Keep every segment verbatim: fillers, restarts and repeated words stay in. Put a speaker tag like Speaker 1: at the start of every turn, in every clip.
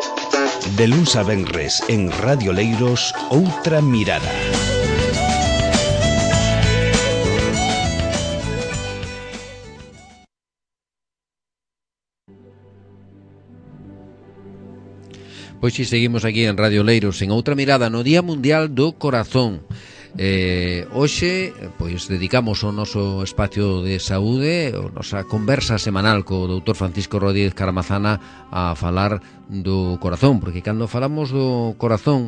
Speaker 1: De luns a venres en Radio Leiros, Outra Mirada.
Speaker 2: Pois si, seguimos aquí en Radio Leiros en Outra Mirada no Día Mundial do Corazón. Eh, hoxe, pois, dedicamos o noso espacio de saúde, a nosa conversa semanal co doutor Francisco Rodríguez Caramazana a falar do corazón, porque cando falamos do corazón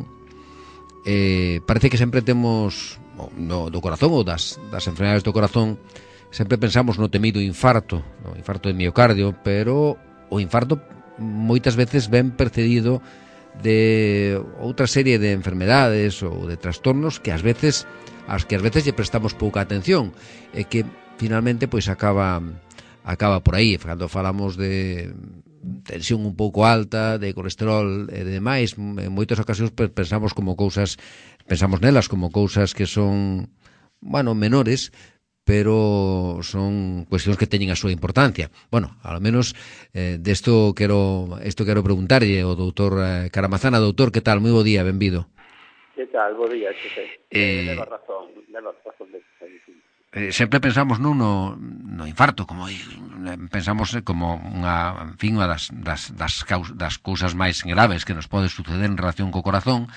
Speaker 2: eh, parece que sempre temos no, do corazón ou das, das enfermedades do corazón, sempre pensamos no temido infarto, no infarto de miocardio, pero o infarto moitas veces ven precedido de outra serie de enfermedades ou de trastornos que ás veces ás que ás veces lle prestamos pouca atención e que finalmente pois acaba acaba por aí. Cando falamos de tensión un pouco alta, de colesterol e demais, en moitas ocasións pensamos como cousas pensamos nelas como cousas que son, bueno, menores, pero son cuestións que teñen a súa importancia. Bueno, ao menos eh, desto quero isto quero preguntarlle ao doutor eh, Caramazana. Doutor, que tal? Moi bo día, benvido.
Speaker 3: Que tal? Bo día, Xosé.
Speaker 2: Eh,
Speaker 3: leva razón, leva razón de que
Speaker 2: eh, sempre pensamos non no, no infarto, como pensamos como unha, en fin, unha das, das, das, caus, das cousas máis graves que nos pode suceder en relación co corazón,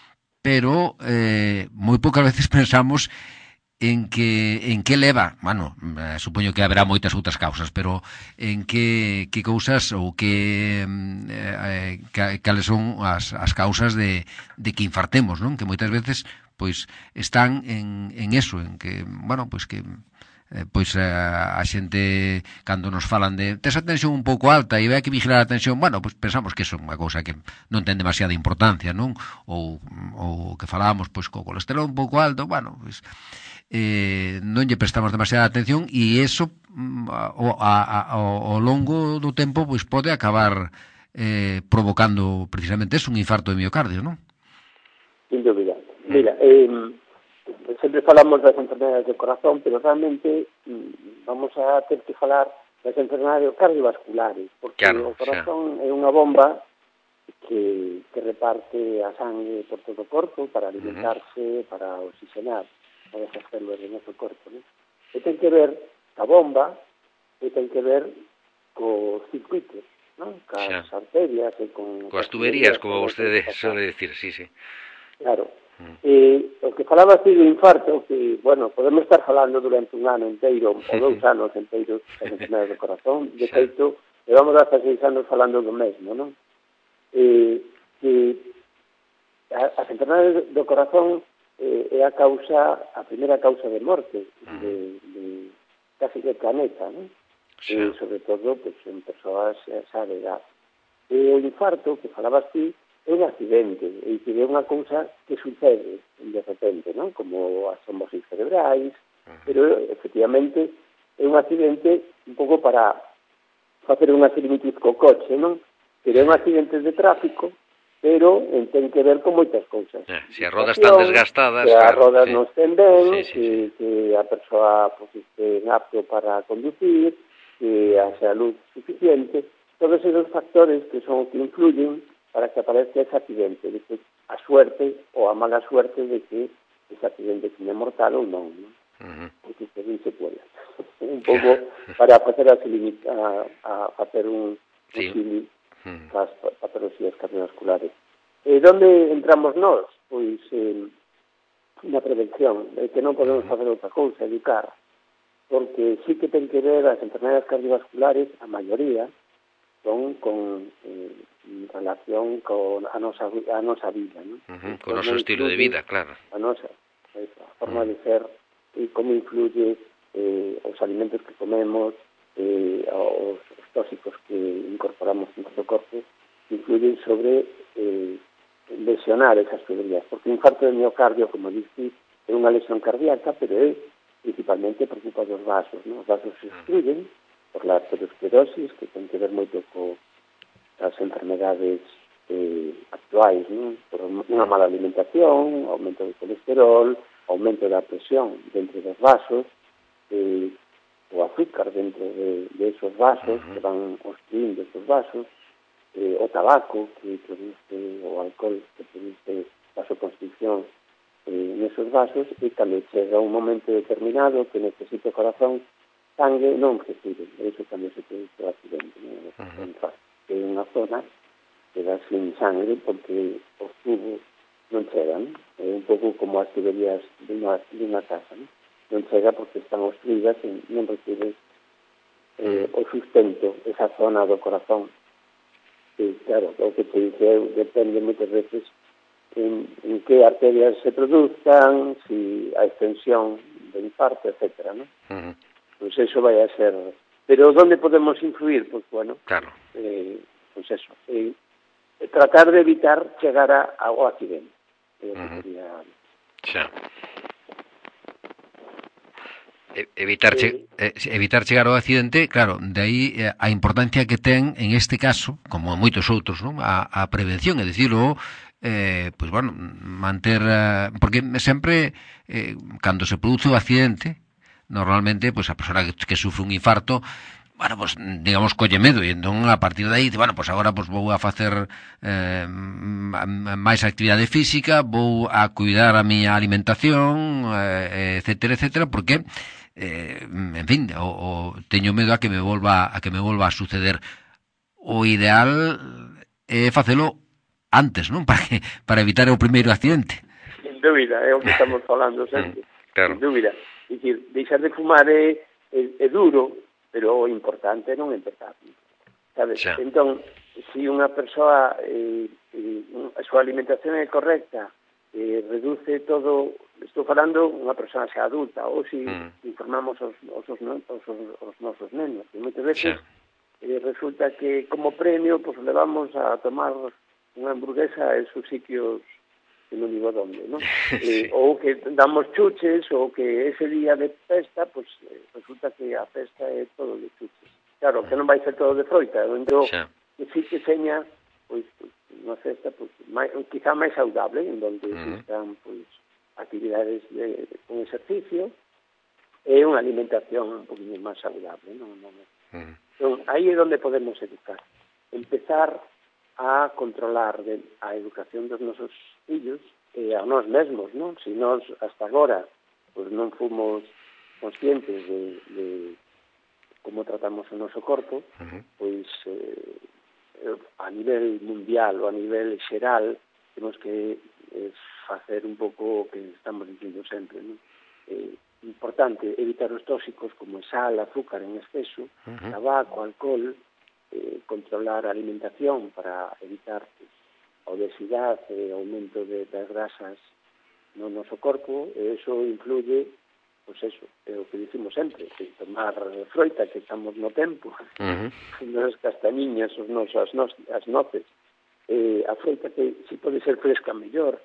Speaker 2: pero eh, moi poucas veces pensamos en que en que leva, bueno, eh, supoño que haberá moitas outras causas, pero en que que cousas ou que eh, que cales son as as causas de de que infartemos, non? Que moitas veces pois están en en eso, en que, bueno, pois que eh, pois a, a xente cando nos falan de tes a tensión un pouco alta e vai que vigilar a tensión, bueno, pois pensamos que é unha cousa que non ten demasiada importancia, non? Ou ou que falábamos pois co colesterol un pouco alto, bueno, pois eh, non lle prestamos demasiada atención e eso ao, ao longo do tempo pois pode acabar eh, provocando precisamente eso, un infarto de miocardio, non?
Speaker 3: Sin dúbida. Mira, eh, sempre falamos das enfermedades do corazón, pero realmente vamos a ter que falar das enfermedades cardiovasculares, porque claro, o corazón xa é unha bomba que, que reparte a sangue por todo o corpo para alimentarse, uh-huh. para oxigenar todas as células do noso corpo, né? E ten que ver ca bomba e ten que ver co circuitos, non? Cas arterias e con...
Speaker 2: Coas tuberías, como vostede suele decir, sí, sí.
Speaker 3: Claro. Mm. E o que falaba así do infarto, que, bueno, podemos estar falando durante un ano inteiro, ou dous anos inteiros, das enfermedades do corazón, de feito, levamos hasta seis anos falando do mesmo, non? E, que as enfermedades do corazón eh, é a causa, a primeira causa de morte de, de casi de planeta, non? Sí. E sobre todo pues, en persoas xa de edad. E o infarto, que falabas ti, é un accidente, e que é unha cousa que sucede de repente, non? Como as trombosis cerebrais, uh-huh. pero efectivamente é un accidente un pouco para facer unha similitud co coche, non? Pero é un accidente de tráfico, pero ten que ver con moitas cousas.
Speaker 2: Eh, se as rodas están desgastadas,
Speaker 3: que
Speaker 2: claro,
Speaker 3: as rodas
Speaker 2: sí.
Speaker 3: non estén ben,
Speaker 2: sí, sí,
Speaker 3: que,
Speaker 2: sí.
Speaker 3: que a persoa pues, este apto para conducir, que haxa luz suficiente, todos esos factores que son que influyen para que aparezca ese accidente, de que a suerte ou a mala suerte de que ese accidente sea mortal ou non, non? Uh-huh. Porque se din se puede. Un pouco para facer a, a, a facer un
Speaker 2: sí.
Speaker 3: un as patologías cardiovasculares. E onde entramos nós? Pois eh, na prevención, é que non podemos facer outra cousa, educar, porque sí que ten que ver as enfermedades cardiovasculares, a maioría, son con eh, relación con a nosa, a nosa vida, non?
Speaker 2: Uh-huh. Con o noso estilo de vida, claro. A
Speaker 3: nosa a forma uh-huh. de ser e como influye eh, os alimentos que comemos, eh, os, os tóxicos que incorporamos en noso corpo, influyen sobre eh, lesionar esas tuberías, porque o infarto de miocardio, como dixi, é unha lesión cardíaca, pero é principalmente preocupa dos vasos, ¿no? Os vasos se destruyen por la arteriosclerosis, que ten que ver moito co as enfermedades eh, actuais, ¿no? Por unha mala alimentación, aumento do colesterol, aumento da presión dentro dos vasos, eh, o azúcar dentro de, de esos vasos, uh-huh. que van obstruindo esos vasos, eh, o tabaco que produce, o alcohol que produce vasoconstricción eh, nesos vasos, e cando chega un momento determinado que necesita o corazón sangue, non recibe, eso tamén se produce o accidente, non? Uh-huh. Que é unha zona que dá sin sangre porque os tubos non chegan, é un pouco como as tuberías dunha, dunha casa, non? Non chega porque están obstruídas e non recibe eh, o sustento, esa zona do corazón. E, claro, o que te dice eu depende moitas veces en, en que arterias se produzcan, si a extensión do infarto, etcétera, ¿no? Uh-huh. Pois eso vai a ser... Pero onde podemos influir? Pois, bueno,
Speaker 2: claro.
Speaker 3: eh, pois eso, eh, tratar de evitar chegar a, ao accidente. Eh, uh-huh. Sería...
Speaker 2: Xa. Evitar, che, eh, evitar chegar ao accidente, claro, de aí eh, a importancia que ten en este caso, como en moitos outros, non? A, a prevención, é dicir, o eh, pois, bueno, manter, eh, porque sempre eh, cando se produce o accidente, normalmente, pois a persona que, que sufre un infarto, bueno, pues, digamos, colle medo, e entón a partir de aí, bueno, pues agora pues, vou a facer eh, máis actividade física, vou a cuidar a miña alimentación, eh, etcétera, etcétera, porque eh, en fin, o, o teño medo a que me volva a que me volva a suceder. O ideal é facelo antes, non? Para que, para evitar o primeiro accidente.
Speaker 3: Sin dúbida, é o que estamos falando sempre. Mm, claro. Sin dúbida. É dicir, deixar de fumar é, é, é duro, pero o importante non empezar. Sabes? Sí. Entón, se si unha persoa eh, eh, a súa alimentación é correcta, eh, reduce todo, estou falando unha persoa xa adulta, ou se si mm. informamos os, os, os, os, os nosos nenos, que moitas veces sí. eh, resulta que como premio pues levamos a tomar unha hamburguesa a esos sitios que non digo donde, ¿no? Sí. Eh, ou que damos chuches, ou que ese día de festa, pues eh, resulta que a festa é todo de chuches. Claro, que non vai ser todo de froita, entón, que sí que seña, pois, pues, unha festa, pues, máis, quizá máis saudable, en donde uh-huh. existan, pois, actividades de, de, con exercicio, e unha alimentación un poquinho máis saudable, non? non uh-huh. Entón, aí é onde podemos educar. Empezar a controlar de, a educación dos nosos fillos e a nós mesmos, non? Se nós hasta agora pues, non fomos conscientes de, de como tratamos o noso corpo, uh-huh. pois eh, a nivel mundial ou a nivel xeral temos que eh, facer un pouco o que estamos dicindo sempre, non? Eh, importante evitar os tóxicos como sal, azúcar en exceso, uh-huh. tabaco, alcohol, eh, controlar a alimentación para evitar pues, a obesidade e aumento de, das grasas no noso corpo, e iso influye, pois pues eso, é o que dicimos sempre, que tomar froita, que estamos no tempo, uh-huh. as castañiñas, os nos, as, nos, as noces, eh, a froita que si pode ser fresca mellor,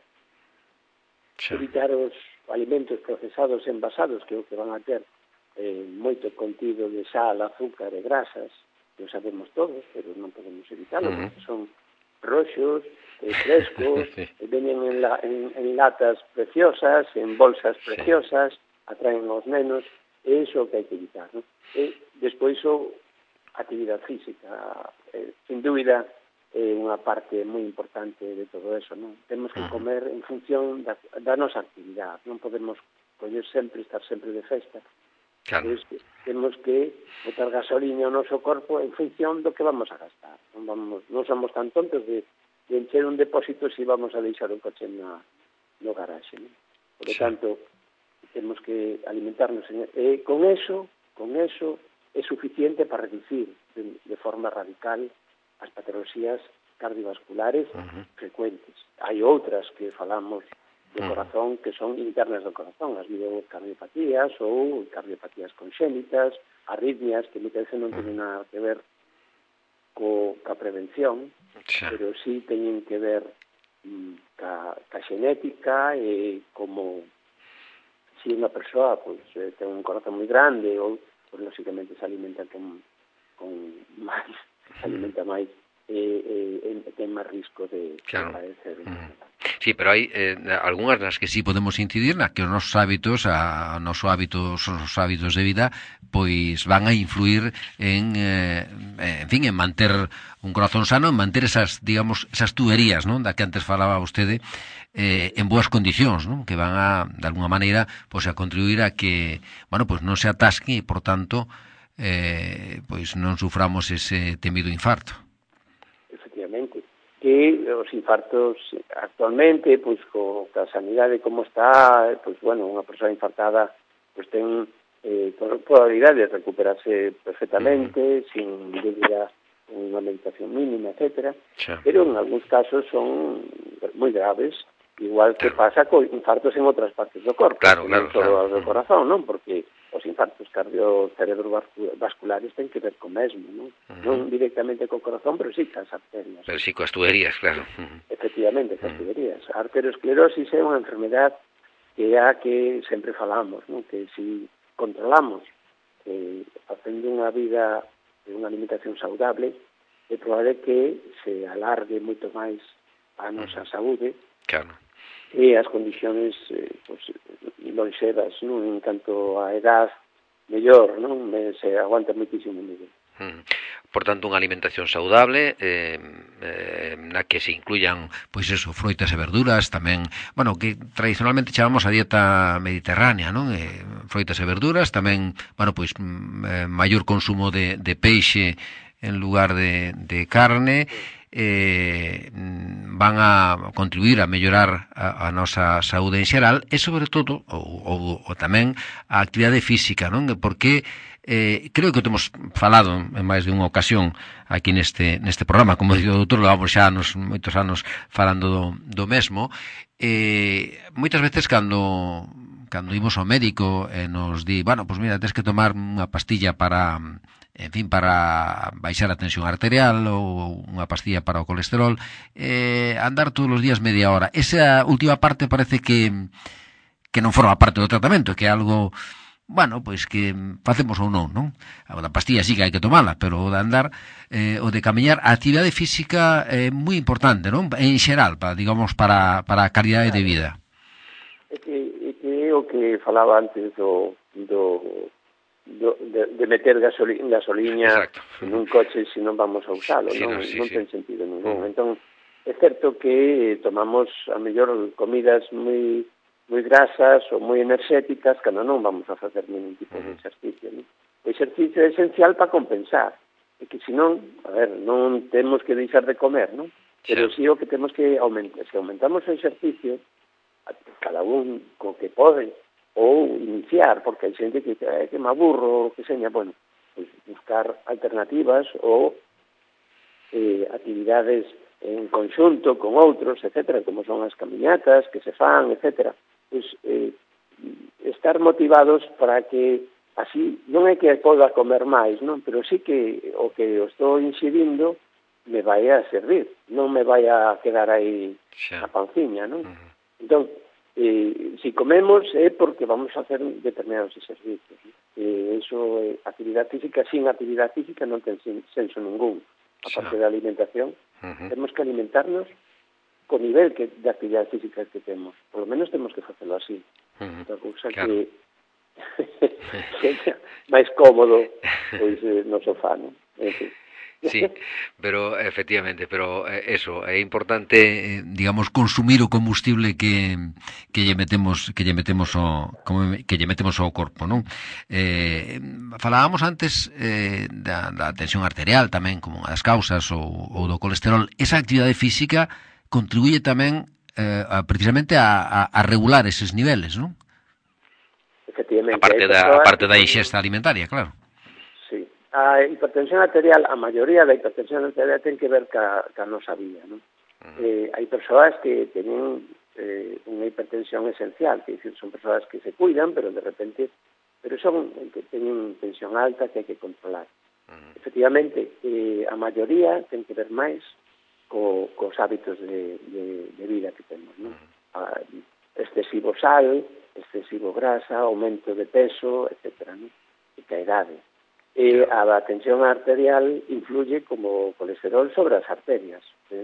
Speaker 3: sí. evitar os alimentos procesados envasados, que é o que van a ter eh, moito contido de sal, azúcar e grasas, que o sabemos todos, pero non podemos evitarlo, uh-huh. porque son roxos, eh, frescos, sí. veñen en, la, en, en latas preciosas, en bolsas preciosas, sí. atraen aos nenos, e iso que hai que evitar, non? E despois o actividade física, eh, sin dúbida, é unha parte moi importante de todo eso, non? Temos que comer en función da, da nosa actividade, non podemos coller sempre, estar sempre de festa. Claro. Entonces, temos que botar gasolina ao noso corpo en función do que vamos a gastar. Non, vamos, non somos tan tontos de, de encher un depósito se si vamos a deixar o coche na, no garaxe, non? Por lo sí. tanto, temos que alimentarnos en, e con eso, con eso é suficiente para reducir de, de forma radical as patoloxías cardiovasculares uh-huh. frecuentes. Hai outras que falamos do corazón que son internas do corazón, as miocardiopatías ou cardiopatías conxénitas, arritmias que moitas veces non teñen nada que ver co, ca prevención, sí. pero sí teñen que ver mm, ca, ca xenética e como se si unha persoa pues, eh, ten un corazón moi grande ou, pues, lógicamente se alimenta con, con máis, se alimenta máis e, e, e ten máis risco de, claro. de padecer. Mm.
Speaker 2: Sí, pero hai eh, algunhas nas que sí podemos incidir, nas que os nosos hábitos, a, a noso hábitos, os nosos hábitos de vida, pois van a influir en, eh, en fin, en manter un corazón sano, en manter esas, digamos, esas tuberías, non, da que antes falaba vostede, eh, en boas condicións, non, que van a, de alguna maneira, pois a contribuir a que, bueno, pois non se atasque e, por tanto, eh, pois non suframos ese temido infarto.
Speaker 3: Efectivamente, que os infartos actualmente, pois co a sanidade como está, pois bueno, unha persoa infartada pois ten eh, probabilidade de recuperarse perfectamente, uh-huh. sin dúbida unha meditación mínima, etcétera. Sí. Pero en algúns casos son moi graves, igual que claro. pasa con infartos en outras partes do corpo,
Speaker 2: claro, claro,
Speaker 3: non só
Speaker 2: claro.
Speaker 3: do corazón, non? Porque os infartos cardiovasculares ten que ver co mesmo, non? Uh-huh. Non directamente co corazón, pero sí cas arterias.
Speaker 2: Pero sí coas tuberías, claro. Uh-huh.
Speaker 3: Efectivamente, cas uh-huh. tuberías. A arteriosclerosis é unha enfermedad que é a que sempre falamos, non? Que si controlamos eh, facendo unha vida de unha alimentación saudable, é probable que se alargue moito máis a nosa uh-huh. saúde. Claro. E as condiciones eh, pues, lonxevas, non? En canto a edad mellor, non? Se aguanta moitísimo mellor.
Speaker 2: Mm. Por tanto, unha alimentación saudable eh, eh, na que se incluyan, pois eso, froitas e verduras, tamén, bueno, que tradicionalmente chamamos a dieta mediterránea, non? Eh, froitas e verduras, tamén, bueno, pois eh, maior consumo de, de peixe en lugar de, de carne, eh, van a contribuir a mellorar a, a nosa saúde en xeral e, sobre todo, ou, ou, ou tamén a actividade física, non? Porque eh, creo que temos falado en máis de unha ocasión aquí neste neste programa, como digo, doutor, levamos xa anos, moitos anos falando do, do mesmo. Eh, moitas veces cando cando imos ao médico e eh, nos di, bueno, pois mira, tens que tomar unha pastilla para, en fin, para baixar a tensión arterial ou unha pastilla para o colesterol, eh, andar todos os días media hora. Esa última parte parece que que non forma parte do tratamento, que é algo, bueno, pois que facemos ou non, non? A da pastilla sí que hai que tomala, pero o de andar, eh, o de camiñar, a actividade física é moi importante, non? En xeral, para, digamos, para, para a calidade de vida.
Speaker 3: É que, é que é o que falaba antes do, do, do de, de meter gasolina, gasolina en un coche se non vamos a usalo, sí, non, no, sí, non sí. ten sentido ningún. Uh-huh. Entón, é certo que tomamos a mellor comidas moi moi grasas ou moi enerxéticas cando non vamos a facer ningún tipo uh-huh. de exercicio. Non? O exercicio é esencial para compensar. E que senón, a ver, non temos que deixar de comer, non? Pero sí, sí o que temos que aumentar. Se aumentamos o exercicio, cada un co que pode, ou iniciar, porque hai xente que eh, que me aburro, o que seña, bueno, pues buscar alternativas ou eh, actividades en conxunto con outros, etcétera, como son as camiñatas que se fan, etcétera. Pues, eh, estar motivados para que así, non é que poda comer máis, non? Pero sí que o que eu estou inxerindo me vai a servir, non me vai a quedar aí a panciña, non? Uh-huh. Entón, eh, si comemos é porque vamos a hacer determinados exercicios. Eh, eso, eh, actividade física, sin actividade física non ten senso ningún. A parte da alimentación, uh-huh. temos que alimentarnos co nivel que, de actividade física que temos. Por lo menos temos que facelo así. Uh-huh. Outra cousa claro. que seja máis cómodo pois, eh, no sofá, non? En fin.
Speaker 2: Sí, pero efectivamente, pero eso, é importante, digamos, consumir o combustible que que lle metemos, que lle metemos ao como que lle metemos ao corpo, non? Eh, falábamos antes eh, da, da tensión arterial tamén como unha das causas ou, ou do colesterol. Esa actividade física contribuye tamén eh, a, precisamente a, a, a regular eses niveles, non?
Speaker 3: Efectivamente.
Speaker 2: A parte da, a parte da ingesta alimentaria, claro.
Speaker 3: A hipertensión arterial, a maioría da hipertensión arterial ten que ver ca, ca nosa vida, non? Uh-huh. Eh, hai persoas que teñen eh, unha hipertensión esencial, que dicir, son persoas que se cuidan, pero de repente, pero son que teñen tensión alta que hai que controlar. Uh-huh. Efectivamente, eh, a maioría ten que ver máis co, cos hábitos de, de, de vida que temos, non? Uh-huh. Ah, excesivo sal, excesivo grasa, aumento de peso, etcétera, non? E que a idade. E a tensión arterial influye como colesterol sobre as arterias. É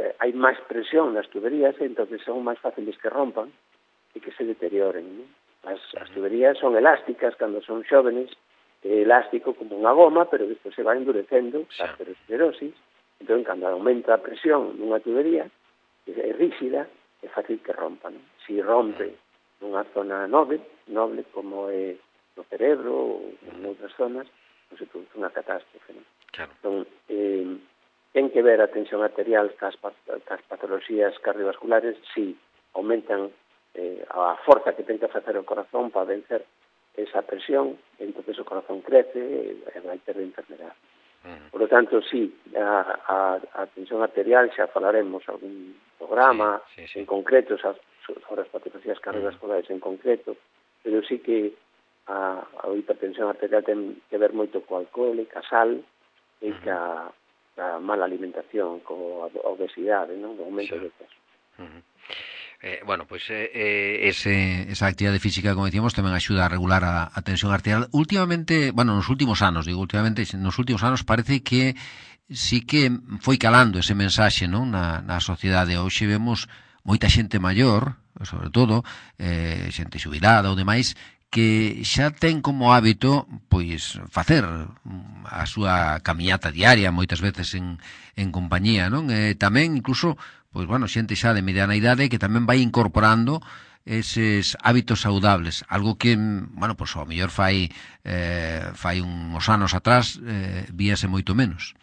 Speaker 3: eh, hai máis presión nas tuberías e entón son máis fáciles que rompan e que se deterioren, non? As, as tuberías son elásticas cando son xóvenes, é elástico como unha goma, pero despois se va endurecendo a aterosclerosis. Entón, cando aumenta a presión nunha tubería, é rígida, é fácil que rompa, non? Si rompe nunha zona noble, noble como é no cerebro ou en outras zonas, non se produce unha catástrofe, non?
Speaker 2: Claro.
Speaker 3: Entón, eh, ten que ver a tensión arterial cas, cas patologías cardiovasculares si aumentan eh, a forza que ten que facer o corazón para vencer esa presión, entón o corazón crece e vai ter enfermedade. Uh-huh. Por lo tanto, sí, a, a, a tensión arterial xa falaremos algún programa sí, sí, sí. en concreto sobre as patologías cardiovasculares uh-huh. en concreto, pero sí que a, a hipertensión arterial ten que ver moito co alcohol e ca sal e uh-huh. ca, ca mala alimentación, co obesidade, non? O aumento sí. de peso.
Speaker 2: Uh-huh. Eh, bueno, pois pues, eh, ese, esa actividade física, como decíamos, tamén axuda a regular a, a tensión arterial. Últimamente, bueno, nos últimos anos, digo, últimamente, nos últimos anos parece que sí que foi calando ese mensaxe, non, na, na sociedade. Hoxe vemos moita xente maior, sobre todo, eh, xente xubilada ou demais, que xa ten como hábito pois facer a súa camiñata diaria, moitas veces en, en compañía, non? Eh, tamén incluso pois, bueno, xente xa de mediana idade que tamén vai incorporando eses hábitos saudables, algo que, bueno, pois ao mellor fai eh, fai uns anos atrás eh, víase moito menos.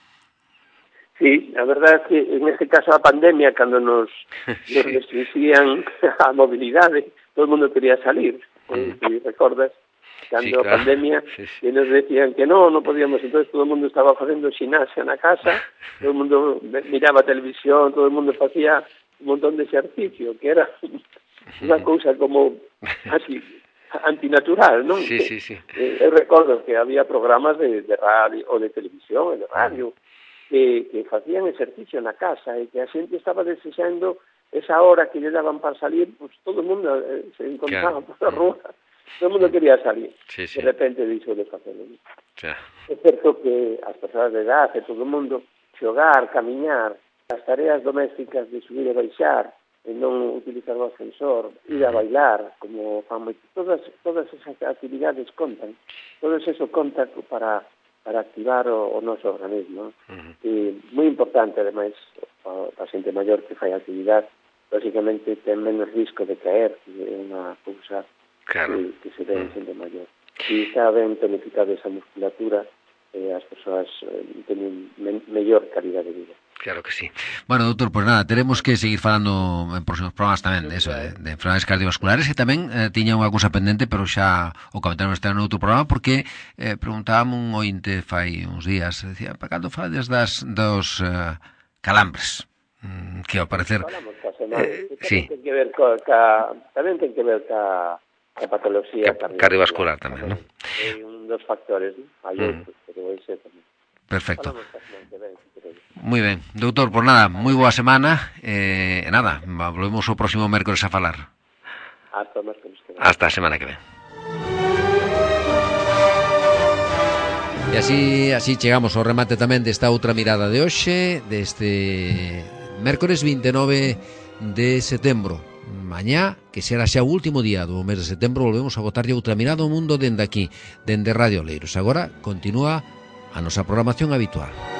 Speaker 3: Sí, a verdade é que en este caso a pandemia, cando nos, sí. nos restringían a mobilidade, todo o mundo quería salir, mm. eh, recordas? Cando sí, claro. a pandemia, sí, sí. e nos decían que no, non podíamos, entonces todo o mundo estaba facendo xinasia na casa, todo o mundo miraba televisión, todo o mundo facía un montón de exercicio, que era unha cousa como así, antinatural, non?
Speaker 2: Sí, sí, sí.
Speaker 3: Eh, eu recordo que había programas de, de radio, ou de televisión, e de radio, que, que facían exercicio na casa, e que a xente estaba desexando esa hora que lle daban para salir, pues todo o mundo eh, se encontraba claro. por a rúa. Todo o mundo quería salir,
Speaker 2: sí, sí.
Speaker 3: de repente dixo de facelo.
Speaker 2: Sí.
Speaker 3: É certo que as persoas de edad e todo o mundo xogar, camiñar, as tareas domésticas de subir e baixar, e non utilizar o ascensor, ir a bailar, como fan moito, todas, todas esas actividades contan, todo eso conta para, para activar o, o noso organismo. Uh-huh. E moi importante, ademais, a xente maior que fai actividade, lógicamente ten menos risco de caer, é unha cousa claro. que, que se ve en xente maior. E está ben tonificada esa musculatura, e as persoas eh, teñen me, mellor calidad de vida.
Speaker 2: Claro que sí. Bueno, doutor, pois pues nada, teremos que seguir falando en próximos programas tamén de eso, de, de enfermedades cardiovasculares, e tamén eh, tiña unha cousa pendente, pero xa o comentaremos este no outro programa, porque eh, preguntábamos un ointe fai uns días, decía, para cando falades das dos eh, calambres, mm, que ao parecer...
Speaker 3: Falamos ca semana,
Speaker 2: eh, sí.
Speaker 3: ten que ver ca, ca, tamén ten que ver ca, ca patología
Speaker 2: ca, cardiovascular, cardiovascular tamén, non?
Speaker 3: É un dos factores, non? Hai mm. outros, pero ese tamén.
Speaker 2: Perfecto. Moi ben, doutor, por nada, moi boa semana e eh, nada, volvemos o próximo mércores a falar.
Speaker 3: Hasta o mércores que ven.
Speaker 2: Hasta a semana que ven. E así, así chegamos ao remate tamén desta outra mirada de hoxe, deste mércores vinte e nove de setembro. Mañá, que será xa o último día do mes de setembro, volvemos a botarlle outra mirada ao mundo dende aquí, dende Radio Oleiros. Agora continúa a nosa programación habitual.